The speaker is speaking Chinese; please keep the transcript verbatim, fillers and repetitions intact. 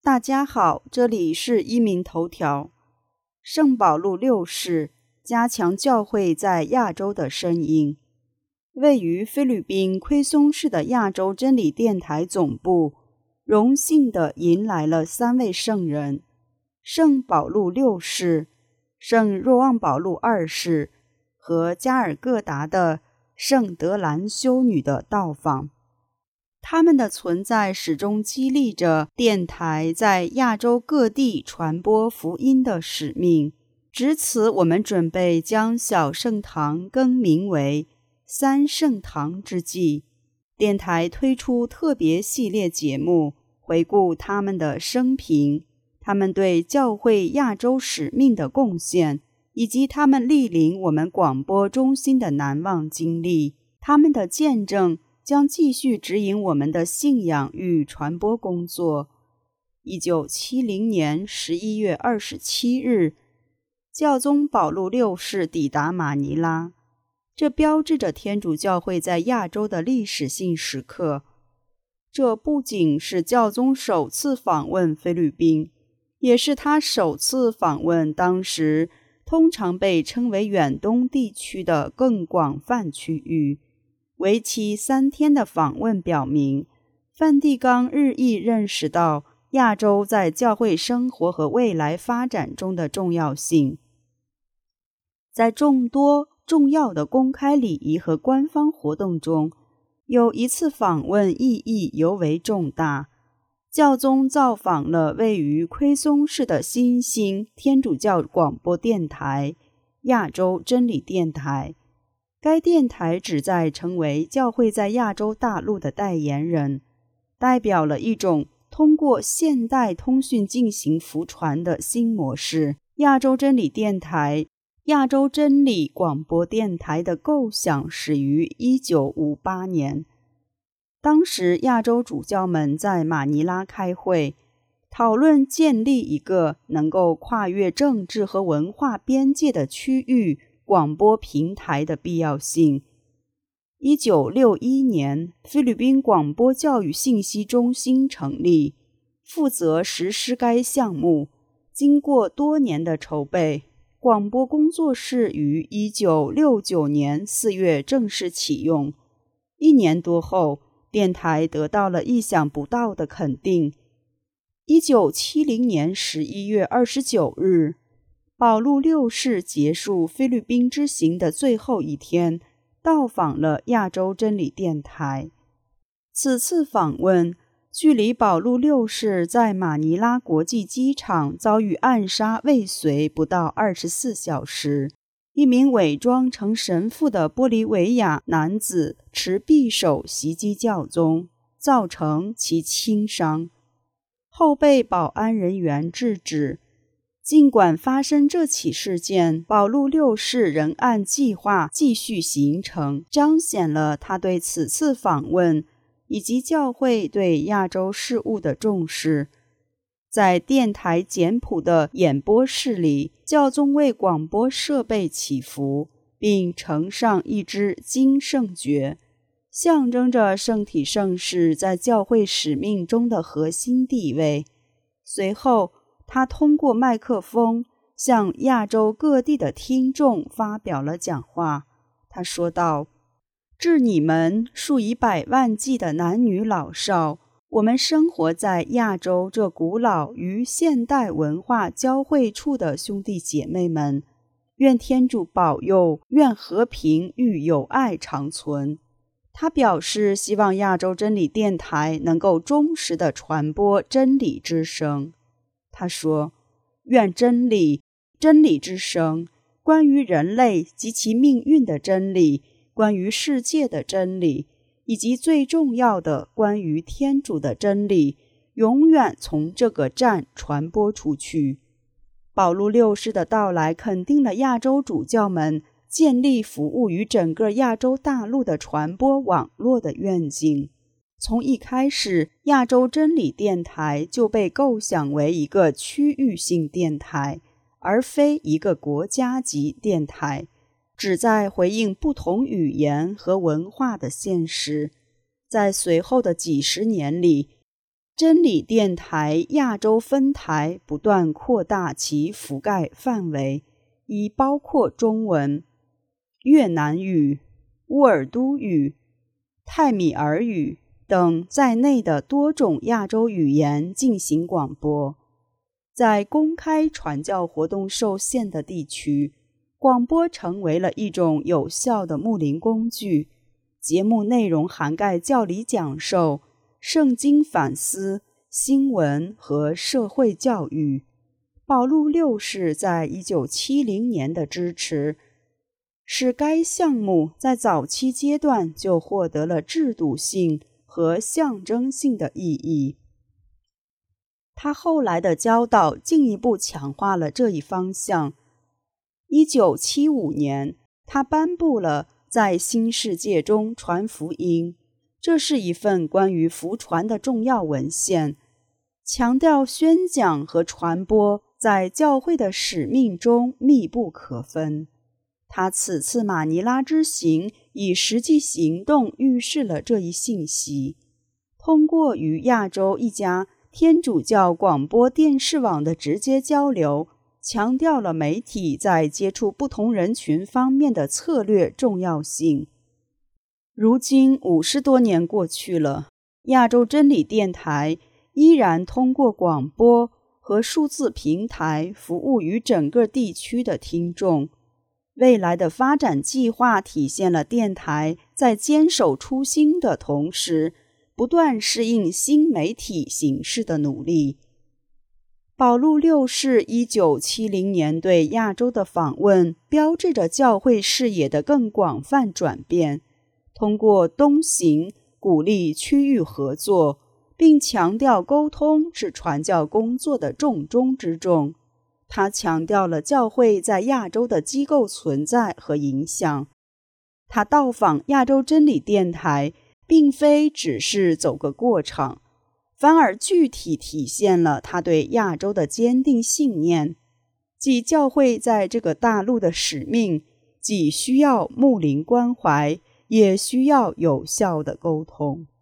大家好，这里是一鸣头条。圣保禄六世加强教会在亚洲的声音。位于菲律宾奎松市的亚洲真理电台总部，荣幸地迎来了三位圣人：圣保禄六世、圣若望保禄二世和加尔各答的圣德兰修女的到访。他们的存在始终激励着电台在亚洲各地传播福音的使命。值此，我们准备将小圣堂更名为三圣堂之际，电台推出特别系列节目，回顾他们的生平，他们对教会亚洲使命的贡献，以及他们莅临我们广播中心的难忘经历。他们的见证将继续指引我们的信仰与传播工作。一九七零年十一月二十七日，教宗保禄六世抵达马尼拉，这标志着天主教会在亚洲的历史性时刻。这不仅是教宗首次访问菲律宾，也是他首次访问当时通常被称为远东地区的更广泛区域。为期三天的访问表明，梵蒂冈日益认识到亚洲在教会生活和未来发展中的重要性。在众多重要的公开礼仪和官方活动中，有一次访问意义尤为重大。教宗造访了位于奎松市的新兴天主教广播电台——亚洲真理电台。该电台旨在成为教会在亚洲大陆的代言人，代表了一种通过现代通讯进行福传的新模式。亚洲真理电台、亚洲真理广播电台的构想始于一九五八年。当时亚洲主教们在马尼拉开会，讨论建立一个能够跨越政治和文化边界的区域广播平台的必要性。一九六一年，菲律宾广播教育信息中心成立，负责实施该项目。经过多年的筹备，广播工作室于一九六九年四月正式启用。一年多后，电台得到了意想不到的肯定。一九七零年十一月二十九日，保禄六世结束菲律宾之行的最后一天，到访了亚洲真理电台。此次访问距离保禄六世在马尼拉国际机场遭遇暗杀未遂不到二十四小时。一名伪装成神父的玻利维亚男子持匕首袭击教宗，造成其轻伤，后被保安人员制止。尽管发生这起事件，保禄六世仍按计划继续行程，彰显了他对此次访问以及教会对亚洲事务的重视。在电台简朴的演播室里，教宗为广播设备祈福，并呈上一支金圣爵，象征着圣体圣事在教会使命中的核心地位。随后，他通过麦克风向亚洲各地的听众发表了讲话。他说道：“致你们数以百万计的男女老少，我们生活在亚洲这古老与现代文化交汇处的兄弟姐妹们，愿天主保佑，愿和平与友爱长存。”他表示希望亚洲真理电台能够忠实地传播真理之声。他说：“愿真理，真理之声，关于人类及其命运的真理，关于世界的真理，以及最重要的关于天主的真理，永远从这个站传播出去。”保禄六世的到来肯定了亚洲主教们建立服务于整个亚洲大陆的传播网络的愿景。从一开始，亚洲真理电台就被构想为一个区域性电台，而非一个国家级电台，旨在回应不同语言和文化的现实。在随后的几十年里， 真理电台亚洲分台不断扩大其覆盖范围，以包括中文、越南语、乌尔都语、泰米尔语等在内的多种亚洲语言进行广播。在公开传教活动受限的地区，广播成为了一种有效的牧灵工具。节目内容涵盖教理讲授、圣经反思、新闻和社会教育。保禄六世在一九七零年的支持，使该项目在早期阶段就获得了制度性和象征性的意义。他后来的教导进一步强化了这一方向。一九七五年，他颁布了在新世界中传福音，这是一份关于福传的重要文献，强调宣讲和传播在教会的使命中密不可分。他此次马尼拉之行以实际行动预示了这一信息。通过与亚洲一家天主教广播电视网的直接交流，强调了媒体在接触不同人群方面的策略重要性。如今五十多年过去了，亚洲真理电台依然通过广播和数字平台服务于整个地区的听众。未来的发展计划体现了电台在坚守初心的同时，不断适应新媒体形式的努力。保禄六世一九七零年对亚洲的访问，标志着教会视野的更广泛转变。通过东行，鼓励区域合作，并强调沟通是传教工作的重中之重。他强调了教会在亚洲的机构存在和影响。他到访亚洲真理电台，并非只是走个过场，反而具体体现了他对亚洲的坚定信念，即教会在这个大陆的使命，既需要牧灵关怀，也需要有效的沟通。